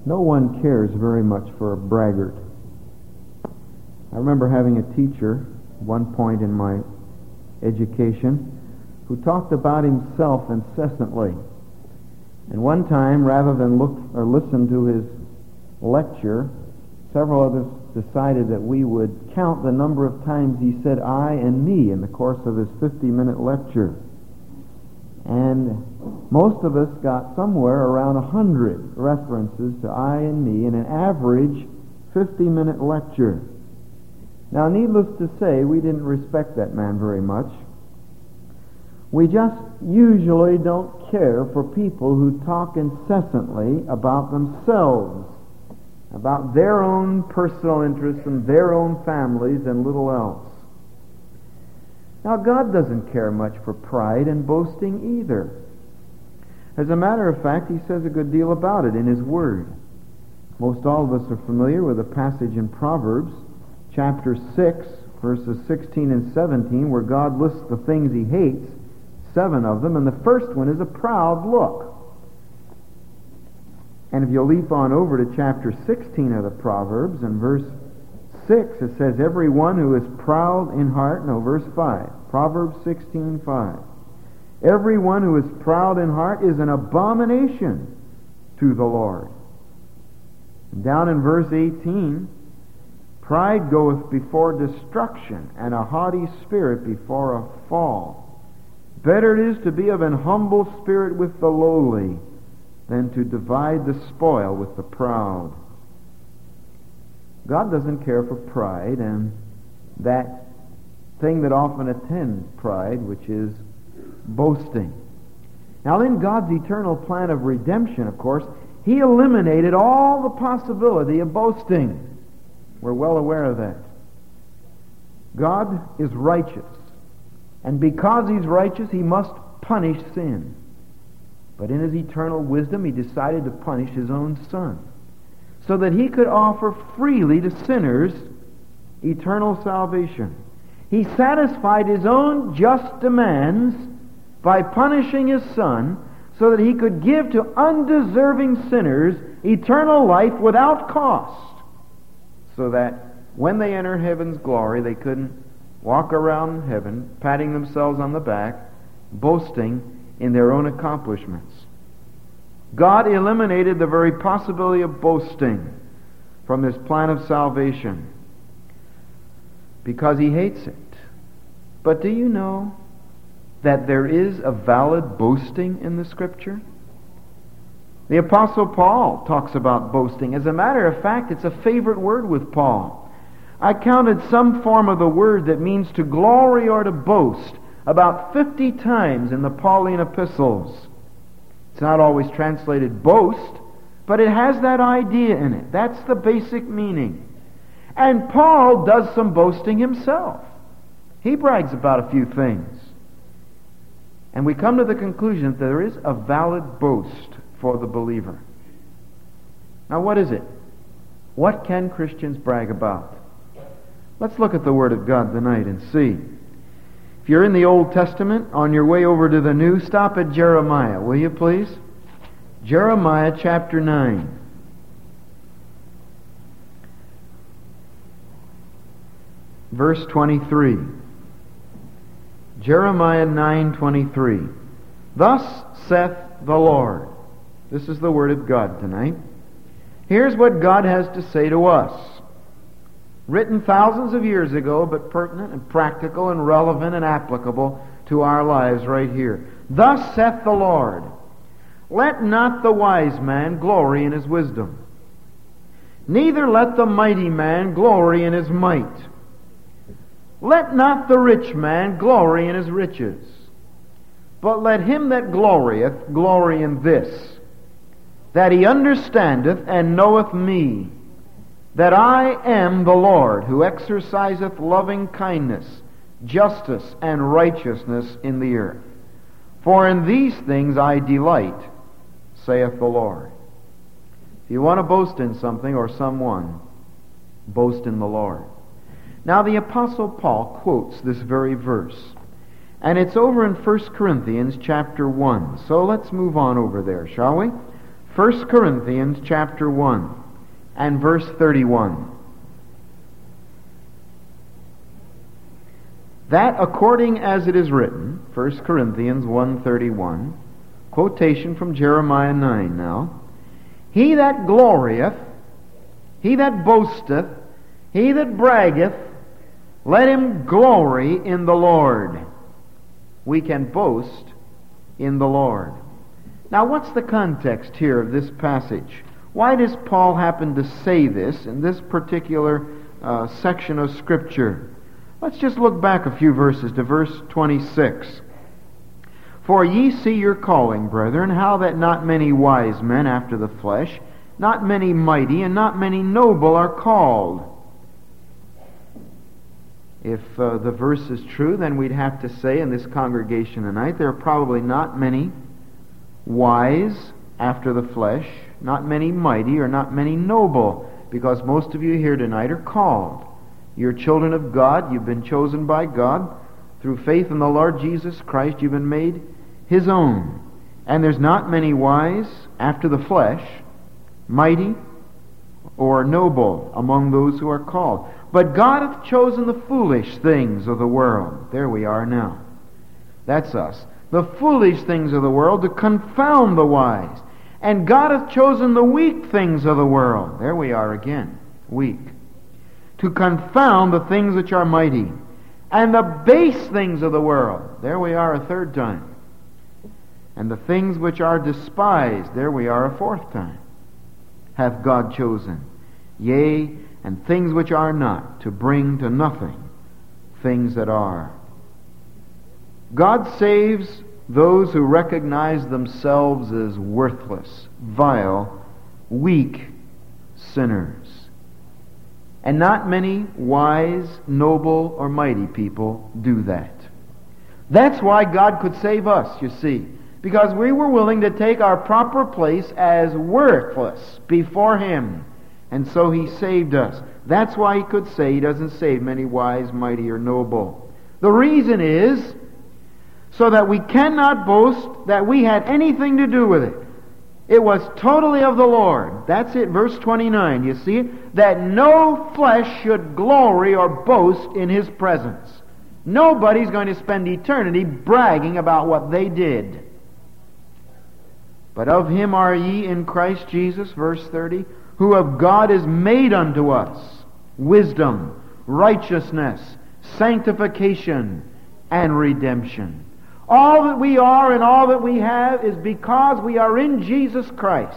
No one cares very much for a braggart. I remember having a teacher at one point in my education who talked about himself incessantly. And one time, rather than look or listen to his lecture, several others decided that we would count the number of times he said I and me in the course of his 50-minute lecture. And most of us got somewhere around 100 references to I and me in an average 50-minute lecture. Now, needless to say, we didn't respect that man very much. We just usually don't care for people who talk incessantly about themselves, about their own personal interests and their own families and little else. Now, God doesn't care much for pride and boasting either. As a matter of fact, He says a good deal about it in His Word. Most all of us are familiar with a passage in Proverbs, chapter 6, verses 16 and 17, where God lists the things He hates, 7 of them, and the first one is a proud look. And if you leap on over to chapter 16 of the Proverbs, and verse 6, it says, everyone who is proud in heart, no, verse 5, Proverbs 16:5. Everyone who is proud in heart is an abomination to the Lord. And down in verse 18, pride goeth before destruction, and a haughty spirit before a fall. Better it is to be of an humble spirit with the lowly than to divide the spoil with the proud. God doesn't care for pride and that thing that often attends pride, which is boasting. Now, in God's eternal plan of redemption, of course, He eliminated all the possibility of boasting. We're well aware of that. God is righteous, and because He's righteous, He must punish sin. But in His eternal wisdom, He decided to punish His own Son, so that He could offer freely to sinners eternal salvation. He satisfied His own just demands by punishing His Son, so that He could give to undeserving sinners eternal life without cost, so that when they enter heaven's glory, they couldn't walk around heaven patting themselves on the back, boasting in their own accomplishments. God eliminated the very possibility of boasting from His plan of salvation because He hates it. But do you know that there is a valid boasting in the Scripture? The Apostle Paul talks about boasting. As a matter of fact, it's a favorite word with Paul. I counted some form of the word that means to glory or to boast about 50 times in the Pauline epistles. It's not always translated boast, but it has that idea in it. That's the basic meaning. And Paul does some boasting himself. He brags about a few things. And we come to the conclusion that there is a valid boast for the believer. Now, what is it? What can Christians brag about? Let's look at the Word of God tonight and see. If you're in the Old Testament, on your way over to the New, stop at Jeremiah, will you please? Jeremiah chapter 9. Verse 23. Jeremiah 9:23. Thus saith the Lord. This is the Word of God tonight. Here's what God has to say to us. Written thousands of years ago, but pertinent and practical and relevant and applicable to our lives right here. Thus saith the Lord, let not the wise man glory in his wisdom, neither let the mighty man glory in his might. Let not the rich man glory in his riches, but let him that glorieth glory in this, that he understandeth and knoweth me, that I am the Lord, who exerciseth loving kindness, justice, and righteousness in the earth. For in these things I delight, saith the Lord. If you want to boast in something or someone, boast in the Lord. Now the Apostle Paul quotes this very verse, and it's over in 1 Corinthians chapter 1. So let's move on over there, shall we? 1 Corinthians chapter 1 and verse 31. That according as it is written, 1 Corinthians 1:31, quotation from Jeremiah 9 now, he that glorieth, he that boasteth, he that braggeth, let him glory in the Lord. We can boast in the Lord. Now what's the context here of this passage? Why does Paul happen to say this in this particular section of Scripture? Let's just look back a few verses to verse 26. For ye see your calling, brethren, how that not many wise men after the flesh, not many mighty, and not many noble are called. If the verse is true, then we'd have to say in this congregation tonight, there are probably not many wise after the flesh, not many mighty, or not many noble, because most of you here tonight are called. You're children of God. You've been chosen by God. Through faith in the Lord Jesus Christ, you've been made His own. And there's not many wise after the flesh, mighty, or noble among those who are called. But God hath chosen the foolish things of the world. There we are now. That's us. The foolish things of the world to confound the wise. And God hath chosen the weak things of the world. There we are again. Weak. To confound the things which are mighty. And the base things of the world. There we are a third time. And the things which are despised. There we are a fourth time. Hath God chosen. Yea, and things which are not, to bring to nothing things that are. God saves those who recognize themselves as worthless, vile, weak sinners. And not many wise, noble, or mighty people do that. That's why God could save us, you see, because we were willing to take our proper place as worthless before Him. And so He saved us. That's why He could say He doesn't save many wise, mighty, or noble. The reason is so that we cannot boast that we had anything to do with it. It was totally of the Lord. That's it, verse 29. You see it? That no flesh should glory or boast in His presence. Nobody's going to spend eternity bragging about what they did. But of Him are ye in Christ Jesus, verse 30, who of God is made unto us wisdom, righteousness, sanctification, and redemption. All that we are and all that we have is because we are in Jesus Christ.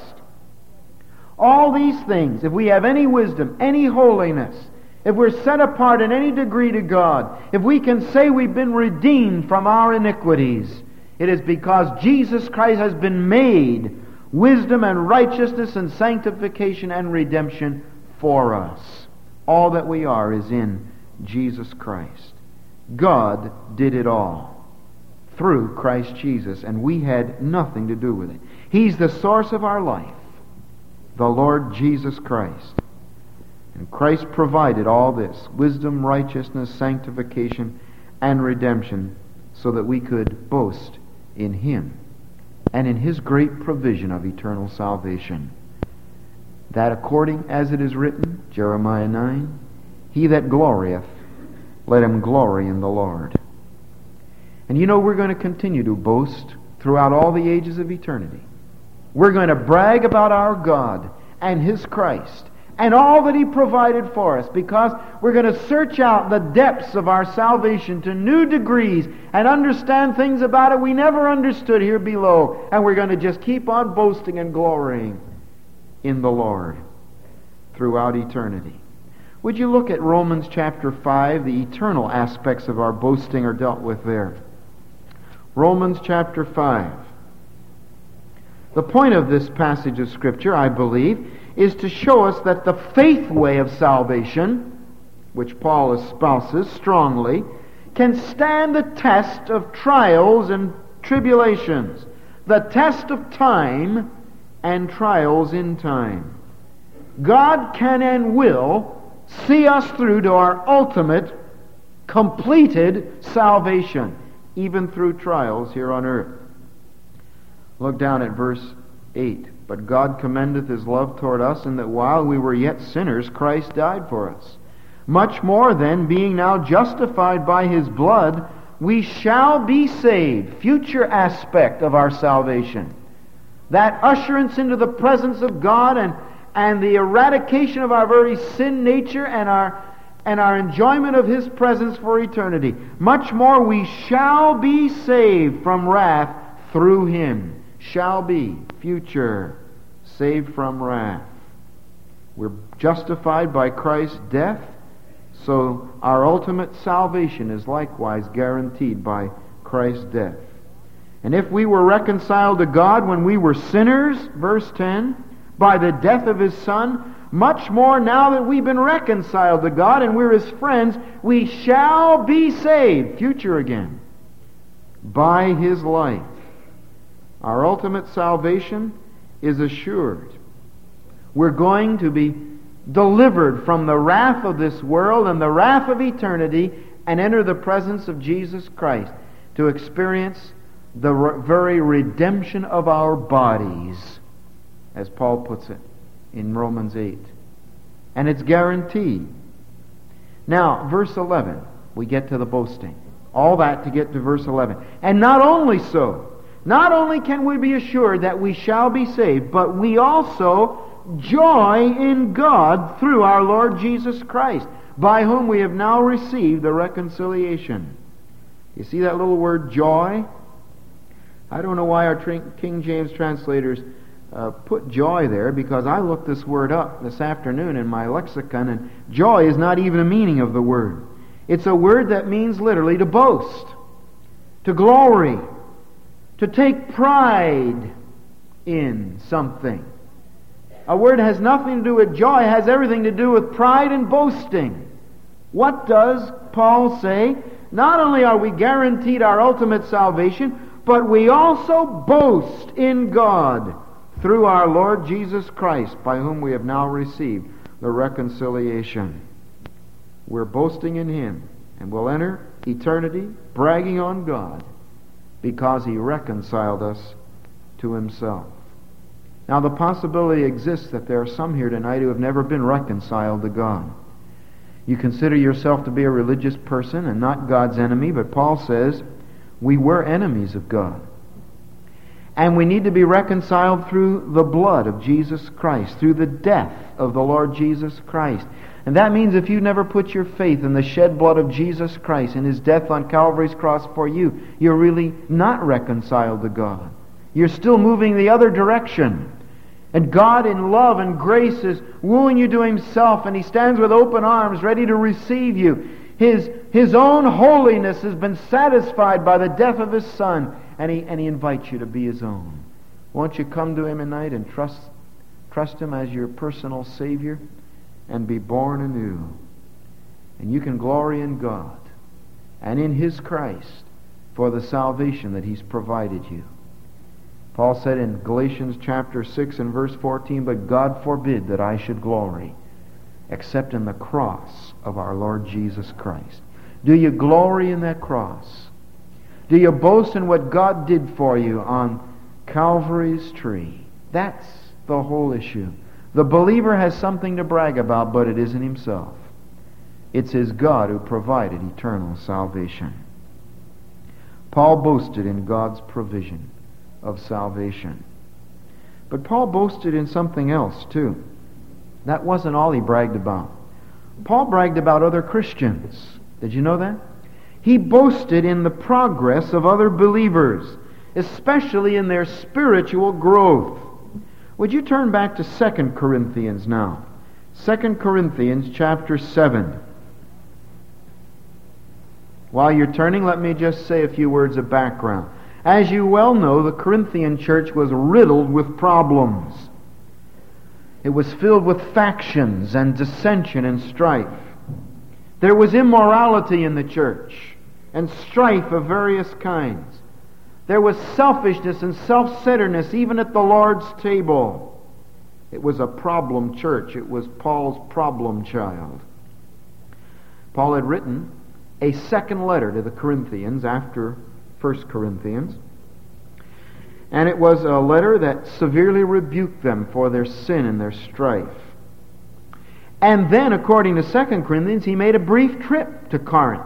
All these things, if we have any wisdom, any holiness, if we're set apart in any degree to God, if we can say we've been redeemed from our iniquities, it is because Jesus Christ has been made wisdom and righteousness and sanctification and redemption for us. All that we are is in Jesus Christ. God did it all through Christ Jesus, and we had nothing to do with it. He's the source of our life, the Lord Jesus Christ. And Christ provided all this, wisdom, righteousness, sanctification, and redemption, so that we could boast in Him and in His great provision of eternal salvation. That according as it is written, Jeremiah 9, he that glorieth, let him glory in the Lord. And you know, we're going to continue to boast throughout all the ages of eternity. We're going to brag about our God and His Christ and all that He provided for us, because we're going to search out the depths of our salvation to new degrees and understand things about it we never understood here below. And we're going to just keep on boasting and glorying in the Lord throughout eternity. Would you look at Romans chapter 5? The eternal aspects of our boasting are dealt with there. Romans chapter 5. The point of this passage of Scripture, I believe, is to show us that the faith way of salvation, which Paul espouses strongly, can stand the test of trials and tribulations, the test of time and trials in time. God can and will see us through to our ultimate, completed salvation, even through trials here on earth. Look down at verse 8. But God commendeth his love toward us, in that while we were yet sinners, Christ died for us. Much more then, being now justified by his blood, we shall be saved. Future aspect of our salvation. That usherance into the presence of God and the eradication of our very sin nature and our enjoyment of his presence for eternity. Much more we shall be saved from wrath through him. Shall be, future, saved from wrath. We're justified by Christ's death, so our ultimate salvation is likewise guaranteed by Christ's death. And if we were reconciled to God when we were sinners, verse 10, by the death of his Son, much more now that we've been reconciled to God and we're his friends, we shall be saved, future again, by his life. Our ultimate salvation is assured. We're going to be delivered from the wrath of this world and the wrath of eternity and enter the presence of Jesus Christ to experience the very redemption of our bodies, as Paul puts it in Romans 8. And it's guaranteed. Now, verse 11, we get to the boasting. All that to get to verse 11. And not only so, not only can we be assured that we shall be saved, but we also joy in God through our Lord Jesus Christ, by whom we have now received the reconciliation. You see that little word joy? I don't know why our King James translators put joy there, because I looked this word up this afternoon in my lexicon, and joy is not even a meaning of the word. It's a word that means literally to boast, to glory, to take pride in something. A word has nothing to do with joy, it has everything to do with pride and boasting. What does Paul say? Not only are we guaranteed our ultimate salvation, but we also boast in God through our Lord Jesus Christ, by whom we have now received the reconciliation. We're boasting in him, and we'll enter eternity bragging on God because he reconciled us to himself. Now, the possibility exists that there are some here tonight who have never been reconciled to God. You consider yourself to be a religious person and not God's enemy, but Paul says we were enemies of God. And we need to be reconciled through the blood of Jesus Christ, through the death of the Lord Jesus Christ. And that means if you never put your faith in the shed blood of Jesus Christ and his death on Calvary's cross for you, you're really not reconciled to God. You're still moving the other direction. And God in love and grace is wooing you to himself, and he stands with open arms ready to receive you. His own holiness has been satisfied by the death of his Son, and he invites you to be his own. Won't you come to him tonight and trust him as your personal Savior and be born anew? And you can glory in God and in his Christ for the salvation that he's provided you. Paul said in Galatians chapter 6 and verse 14, "But God forbid that I should glory, except in the cross of our Lord Jesus Christ." Do you glory in that cross? Do you boast in what God did for you on Calvary's tree? That's the whole issue. The believer has something to brag about, but it isn't himself. It's his God who provided eternal salvation. Paul boasted in God's provision of salvation. But Paul boasted in something else too. That wasn't all he bragged about. Paul bragged about other Christians. Did you know that? He boasted in the progress of other believers, especially in their spiritual growth. Would you turn back to 2 Corinthians now? 2 Corinthians chapter 7. While you're turning, let me just say a few words of background. As you well know, the Corinthian church was riddled with problems. It was filled with factions and dissension and strife. There was immorality in the church and strife of various kinds. There was selfishness and self-centeredness even at the Lord's table. It was a problem church. It was Paul's problem child. Paul had written a second letter to the Corinthians after 1 Corinthians. And it was a letter that severely rebuked them for their sin and their strife. And then, according to 2 Corinthians, he made a brief trip to Corinth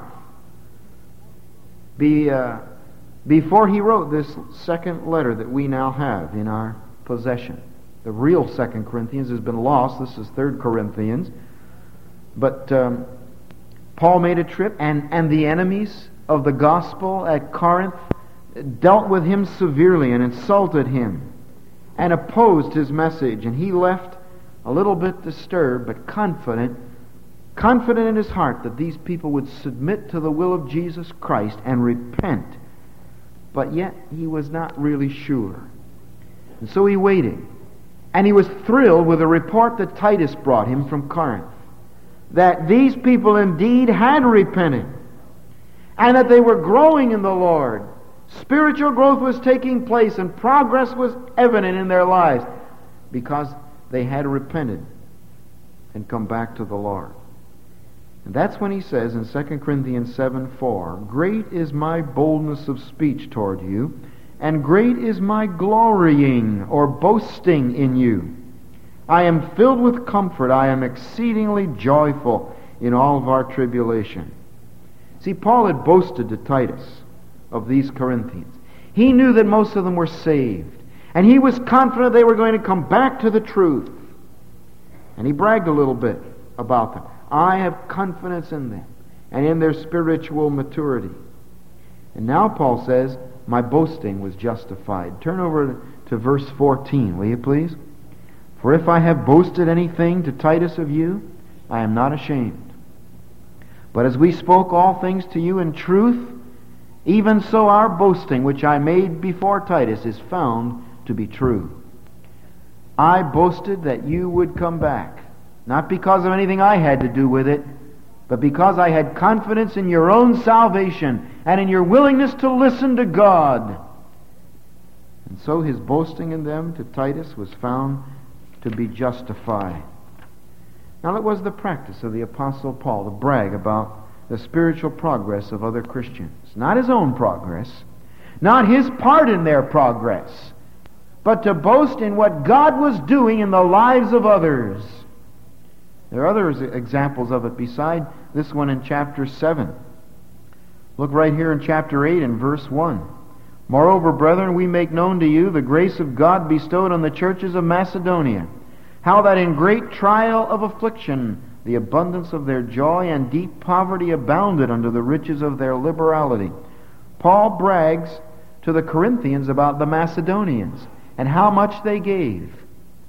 before he wrote this second letter that we now have in our possession. The real 2 Corinthians has been lost. This is 3 Corinthians. But Paul made a trip, and the enemies of the gospel at Corinth dealt with him severely and insulted him and opposed his message. And he left a little bit disturbed, but confident in his heart that these people would submit to the will of Jesus Christ and repent. But yet he was not really sure. And so he waited. And he was thrilled with a report that Titus brought him from Corinth, that these people indeed had repented and that they were growing in the Lord. Spiritual growth was taking place and progress was evident in their lives because they had repented and come back to the Lord. And that's when he says in 2 Corinthians 7:4, "Great is my boldness of speech toward you, and great is my glorying," or boasting, "in you. I am filled with comfort. I am exceedingly joyful in all of our tribulation." See, Paul had boasted to Titus of these Corinthians. He knew that most of them were saved, and he was confident they were going to come back to the truth. And he bragged a little bit about them. I have confidence in them and in their spiritual maturity. And now Paul says, my boasting was justified. Turn over to verse 14, will you please? "For if I have boasted anything to Titus of you, I am not ashamed. But as we spoke all things to you in truth, even so our boasting, which I made before Titus, is found to be true. I boasted that you would come back, not because of anything I had to do with it, but because I had confidence in your own salvation and in your willingness to listen to God." And so his boasting in them to Titus was found to be justified. Now it was the practice of the Apostle Paul to brag about the spiritual progress of other Christians. Not his own progress, not his part in their progress, but to boast in what God was doing in the lives of others. There are other examples of it beside this one in chapter 7. Look right here in chapter 8 and verse 1. "Moreover, brethren, we make known to you the grace of God bestowed on the churches of Macedonia, how that in great trial of affliction the abundance of their joy and deep poverty abounded unto the riches of their liberality." Paul brags to the Corinthians about the Macedonians and how much they gave.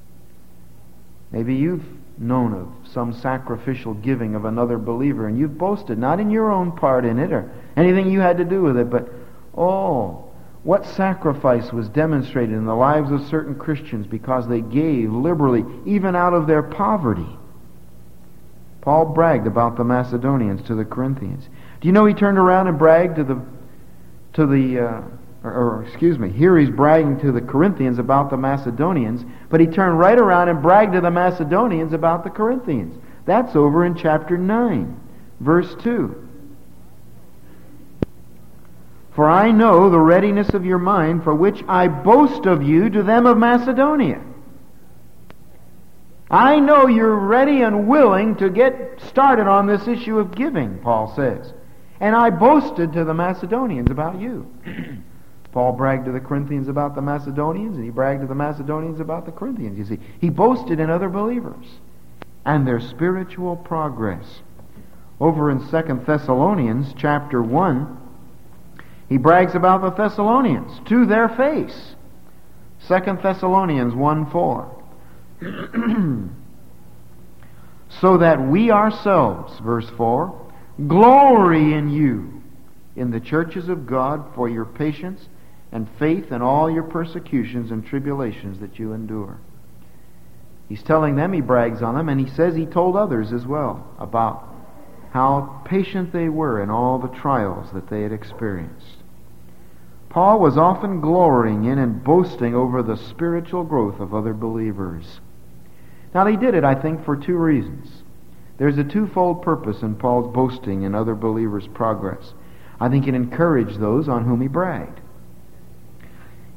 Maybe you've known of some sacrificial giving of another believer, and you've boasted, not in your own part in it or anything you had to do with it, but what sacrifice was demonstrated in the lives of certain Christians because they gave liberally, even out of their poverty. Paul bragged about the Macedonians to the Corinthians. Do you know he turned around and bragged here he's bragging to the Corinthians about the Macedonians, but he turned right around and bragged to the Macedonians about the Corinthians. That's over in chapter 9, verse 2. "For I know the readiness of your mind, for which I boast of you to them of Macedonia." I know you're ready and willing to get started on this issue of giving, Paul says. And I boasted to the Macedonians about you. Paul bragged to the Corinthians about the Macedonians, and he bragged to the Macedonians about the Corinthians. You see, he boasted in other believers and their spiritual progress. Over in 2 Thessalonians chapter 1, he brags about the Thessalonians to their face. 2 Thessalonians 1:4. "So that we ourselves," verse 4, "glory in you in the churches of God for your patience and faith in all your persecutions and tribulations that you endure." He's telling them, he brags on them, and he says he told others as well about how patient they were in all the trials that they had experienced. Paul was often glorying in and boasting over the spiritual growth of other believers. Now he did it, I think, for two reasons. There's a twofold purpose in Paul's boasting in other believers' progress. I think it encouraged those on whom he bragged.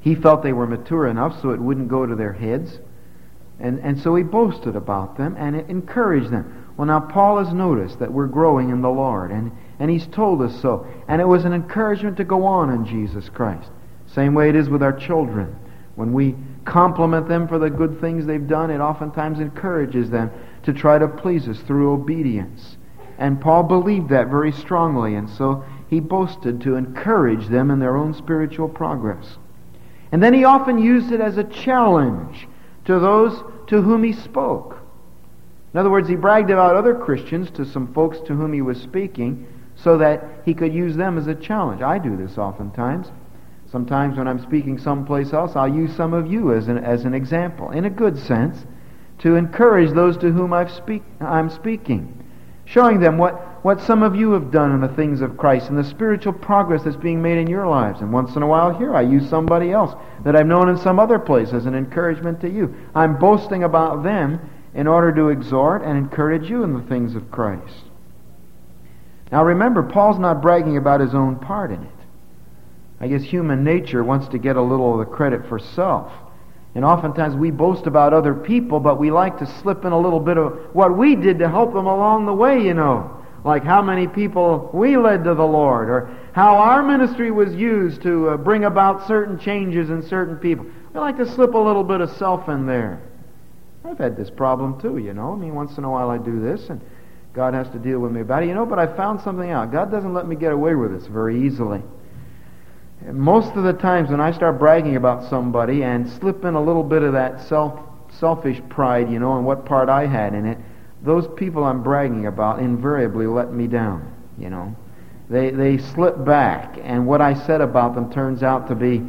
he felt they were mature enough so it wouldn't go to their heads. And so he boasted about them and encouraged them. Well, now Paul has noticed that we're growing in the Lord, and he's told us so. And it was an encouragement to go on in Jesus Christ. Same way it is with our children. When we compliment them for the good things they've done, it oftentimes encourages them to try to please us through obedience. And Paul believed that very strongly, and so he boasted to encourage them in their own spiritual progress. And then he often used it as a challenge to those to whom he spoke. In other words, he bragged about other Christians to some folks to whom he was speaking so that he could use them as a challenge. I do this oftentimes. Sometimes when I'm speaking someplace else, I'll use some of you as an example, in a good sense, to encourage those to whom I'm speaking, showing them what some of you have done in the things of Christ and the spiritual progress that's being made in your lives. And once in a while here, I use somebody else that I've known in some other place as an encouragement to you. I'm boasting about them in order to exhort and encourage you in the things of Christ. Now remember, Paul's not bragging about his own part in it. I guess human nature wants to get a little of the credit for self. And oftentimes we boast about other people, but we like to slip in a little bit of what we did to help them along the way, you know. Like how many people we led to the Lord, or how our ministry was used to bring about certain changes in certain people. We like to slip a little bit of self in there. I've had this problem too, you know. I mean, once in a while I do this, and God has to deal with me about it. You know, but I found something out. God doesn't let me get away with this very easily. Most of the times when I start bragging about somebody and slip in a little bit of that selfish pride, you know, and what part I had in it, those people I'm bragging about invariably let me down, you know. They slip back, and what I said about them turns out to be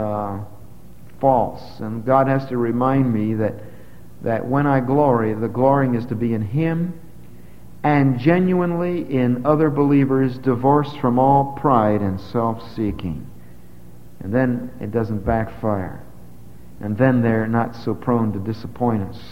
false. And God has to remind me that when I glory, the glorying is to be in Him and genuinely in other believers, divorced from all pride and self-seeking. And then it doesn't backfire. And then they're not so prone to disappoint us.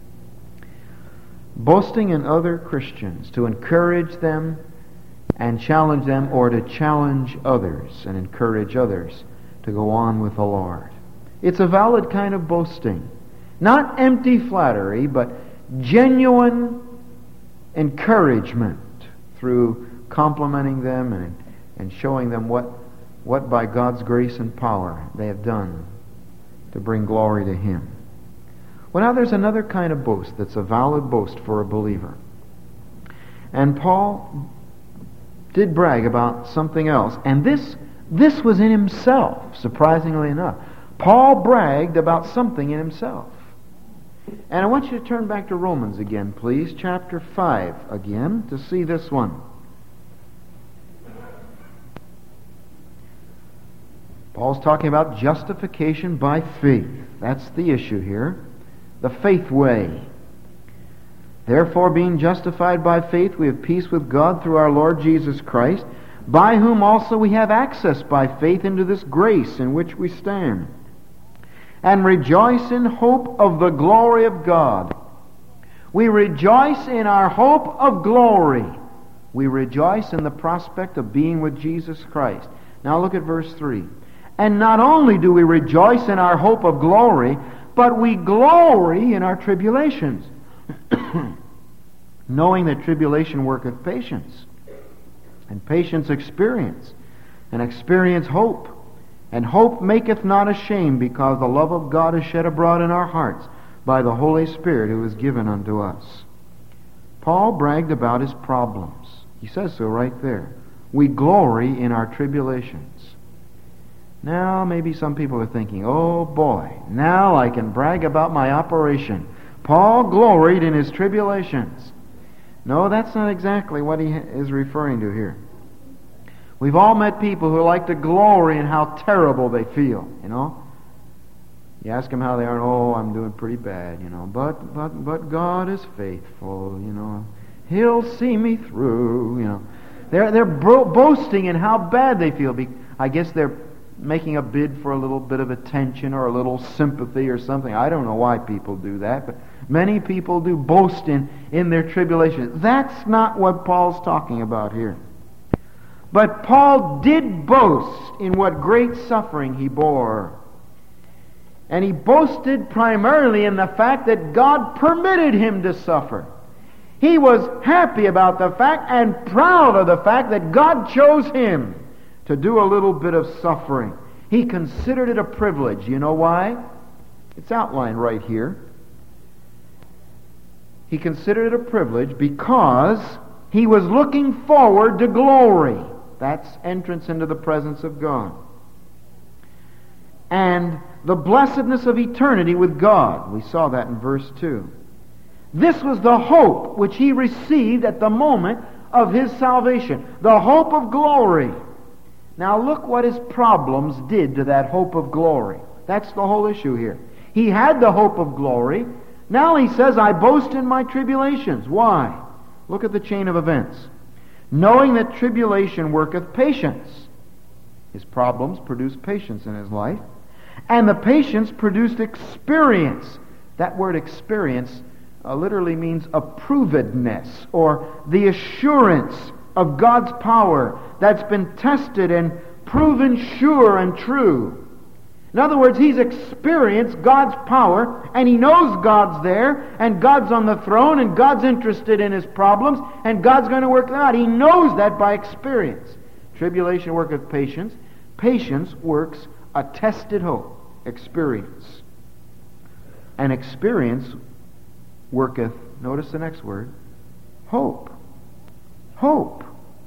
Boasting in other Christians, to encourage them and challenge them, or to challenge others and encourage others to go on with the Lord. It's a valid kind of boasting. Not empty flattery, but genuine encouragement through complimenting them and showing them what by God's grace and power they have done to bring glory to Him. Well, now there's another kind of boast that's a valid boast for a believer. And Paul did brag about something else. And this was in himself, surprisingly enough. Paul bragged about something in himself. And I want you to turn back to Romans again, please, chapter 5 again, to see this one. Paul's talking about justification by faith. That's the issue here. The faith way. Therefore, being justified by faith, we have peace with God through our Lord Jesus Christ, by whom also we have access by faith into this grace in which we stand, and rejoice in hope of the glory of God. We rejoice in our hope of glory. We rejoice in the prospect of being with Jesus Christ. Now look at verse 3. And not only do we rejoice in our hope of glory, but we glory in our tribulations, knowing that tribulation worketh patience, and patience experience, and experience hope. And hope maketh not ashamed, because the love of God is shed abroad in our hearts by the Holy Spirit who is given unto us. Paul bragged about his problems. He says so right there. We glory in our tribulations. Now maybe some people are thinking, oh boy, now I can brag about my operation. Paul gloried in his tribulations. No, that's not exactly what he is referring to here. We've all met people who like to glory in how terrible they feel, you know. You ask them how they are, oh, I'm doing pretty bad, you know. But God is faithful, you know. He'll see me through, you know. They're boasting in how bad they feel. I guess they're making a bid for a little bit of attention or a little sympathy or something. I don't know why people do that, but many people do boast in their tribulation. That's not what Paul's talking about here. But Paul did boast in what great suffering he bore And he boasted primarily in the fact that God permitted him to suffer. He was happy about the fact and proud of the fact that God chose him to do a little bit of suffering. He considered it a privilege. You know why? It's outlined right here. He considered it a privilege because he was looking forward to glory. That's entrance into the presence of God. And the blessedness of eternity with God. We saw that in verse 2. This was the hope which he received at the moment of his salvation. The hope of glory. Now look what his problems did to that hope of glory. That's the whole issue here. He had the hope of glory. Now he says, I boast in my tribulations. Why? Look at the chain of events. Knowing that tribulation worketh patience. His problems produced patience in his life. And the patience produced experience. That word experience literally means approvedness, or the assurance of God's power that's been tested and proven sure and true. In other words, he's experienced God's power, and he knows God's there, and God's on the throne, and God's interested in his problems, and God's going to work them out. He knows that by experience. Tribulation worketh patience. Patience works a tested hope. Experience. And experience worketh, notice the next word, hope. Hope.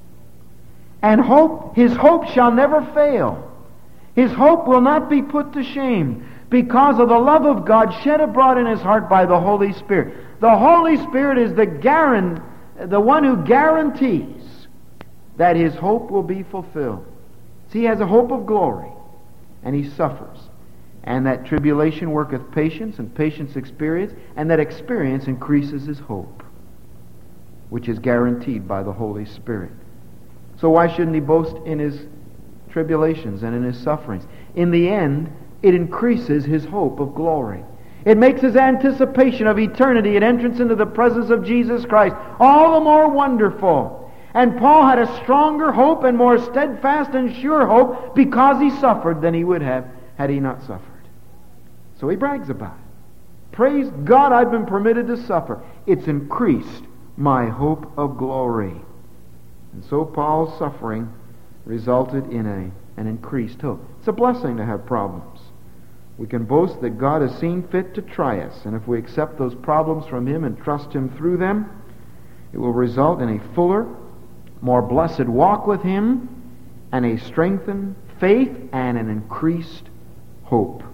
And hope, his hope shall never fail. His hope will not be put to shame because of the love of God shed abroad in his heart by the Holy Spirit. The Holy Spirit is the one who guarantees that his hope will be fulfilled. See, he has a hope of glory, and he suffers. And that tribulation worketh patience, and patience experience, and that experience increases his hope, which is guaranteed by the Holy Spirit. So why shouldn't he boast in his tribulations and in his sufferings? In the end, it increases his hope of glory. It makes his anticipation of eternity and entrance into the presence of Jesus Christ all the more wonderful. And Paul had a stronger hope and more steadfast and sure hope because he suffered than he would have had he not suffered. So he brags about it. Praise God, I've been permitted to suffer. It's increased my hope of glory. And so Paul's suffering resulted in an increased hope. It's a blessing to have problems. We can boast that God has seen fit to try us, and if we accept those problems from him and trust him through them, it will result in a fuller, more blessed walk with him, and a strengthened faith and an increased hope.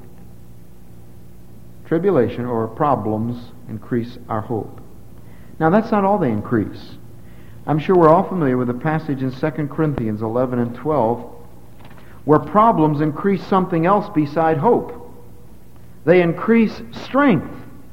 Tribulation or problems increase our hope. Now that's not all they increase. I'm sure we're all familiar with the passage in 2 Corinthians 11 and 12 where problems increase something else beside hope. They increase strength.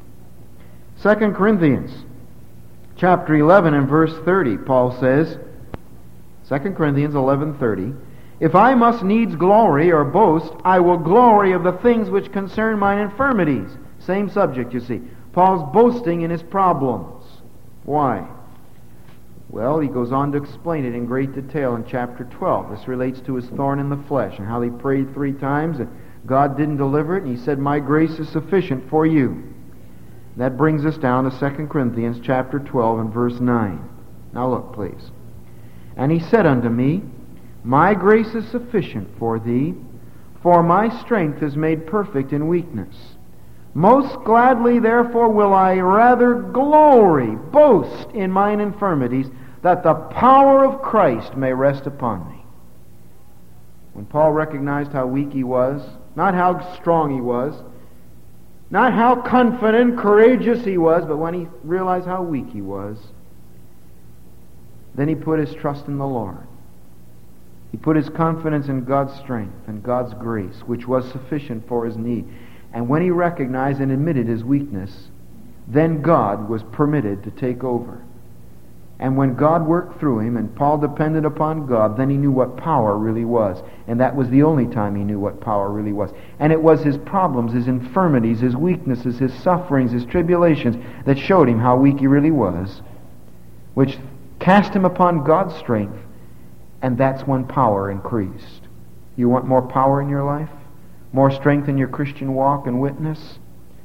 2 Corinthians chapter 11 and verse 30, Paul says, 2 Corinthians 11:30, if I must needs glory or boast, I will glory of the things which concern mine infirmities. Same subject, you see. Paul's boasting in his problems. Why? Well, he goes on to explain it in great detail in chapter 12. This relates to his thorn in the flesh and how he prayed 3 times and God didn't deliver it, and he said, my grace is sufficient for you. That brings us down to 2 Corinthians chapter 12 and verse 9. Now look, please. And he said unto me, my grace is sufficient for thee, for my strength is made perfect in weakness. Most gladly, therefore, will I rather glory, boast in mine infirmities, that the power of Christ may rest upon me. When Paul recognized how weak he was, not how strong he was, not how confident, courageous he was, but when he realized how weak he was, then he put his trust in the Lord. He put his confidence in God's strength and God's grace, which was sufficient for his need. And when he recognized and admitted his weakness, then God was permitted to take over. And when God worked through him and Paul depended upon God, then he knew what power really was. And that was the only time he knew what power really was. And it was his problems, his infirmities, his weaknesses, his sufferings, his tribulations that showed him how weak he really was, which cast him upon God's strength, and that's when power increased. You want more power in your life? more strength in your Christian walk and witness.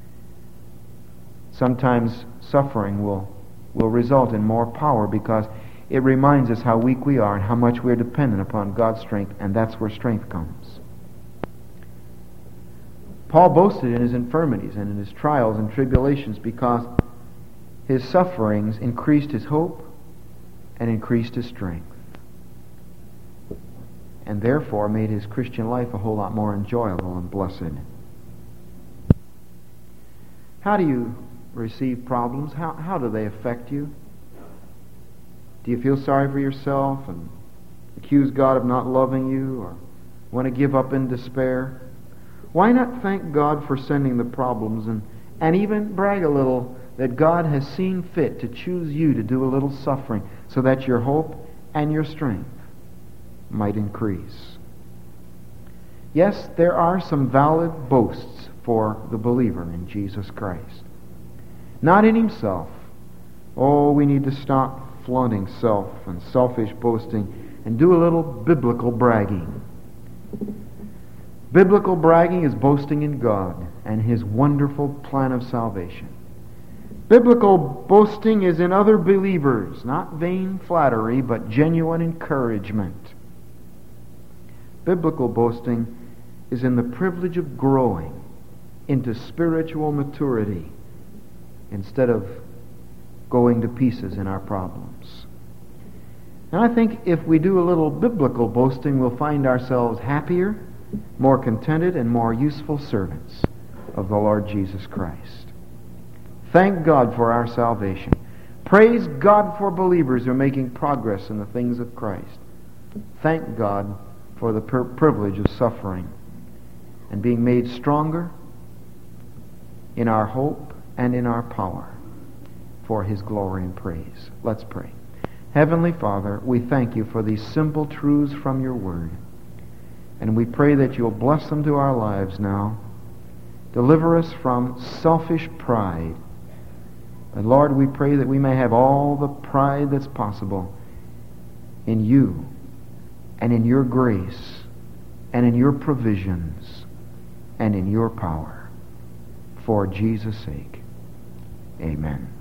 Sometimes suffering will result in more power because it reminds us how weak we are and how much we're dependent upon God's strength, and that's where strength comes. Paul boasted in his infirmities and in his trials and tribulations because his sufferings increased his hope and increased his strength, and therefore made his Christian life a whole lot more enjoyable and blessed. How do you receive problems? How do they affect you? Do you feel sorry for yourself and accuse God of not loving you, or want to give up in despair? Why not thank God for sending the problems and even brag a little that God has seen fit to choose you to do a little suffering so that your hope and your strength might increase? Yes, there are some valid boasts for the believer in Jesus Christ. Not in himself. Oh, we need to stop flaunting self and selfish boasting and do a little biblical bragging. Biblical bragging is boasting in God and His wonderful plan of salvation. Biblical boasting is in other believers, not vain flattery, but genuine encouragement. Biblical boasting is in the privilege of growing into spiritual maturity instead of going to pieces in our problems. And I think if we do a little biblical boasting, we'll find ourselves happier, more contented, and more useful servants of the Lord Jesus Christ. Thank God for our salvation. Praise God for believers who are making progress in the things of Christ. Thank God for the privilege of suffering and being made stronger in our hope and in our power for His glory and praise. Let's pray. Heavenly Father, we thank You for these simple truths from Your Word. And we pray that You'll bless them to our lives now. Deliver us from selfish pride. And Lord, we pray that we may have all the pride that's possible in You and in Your grace and in Your provisions and in Your power. For Jesus' sake, amen.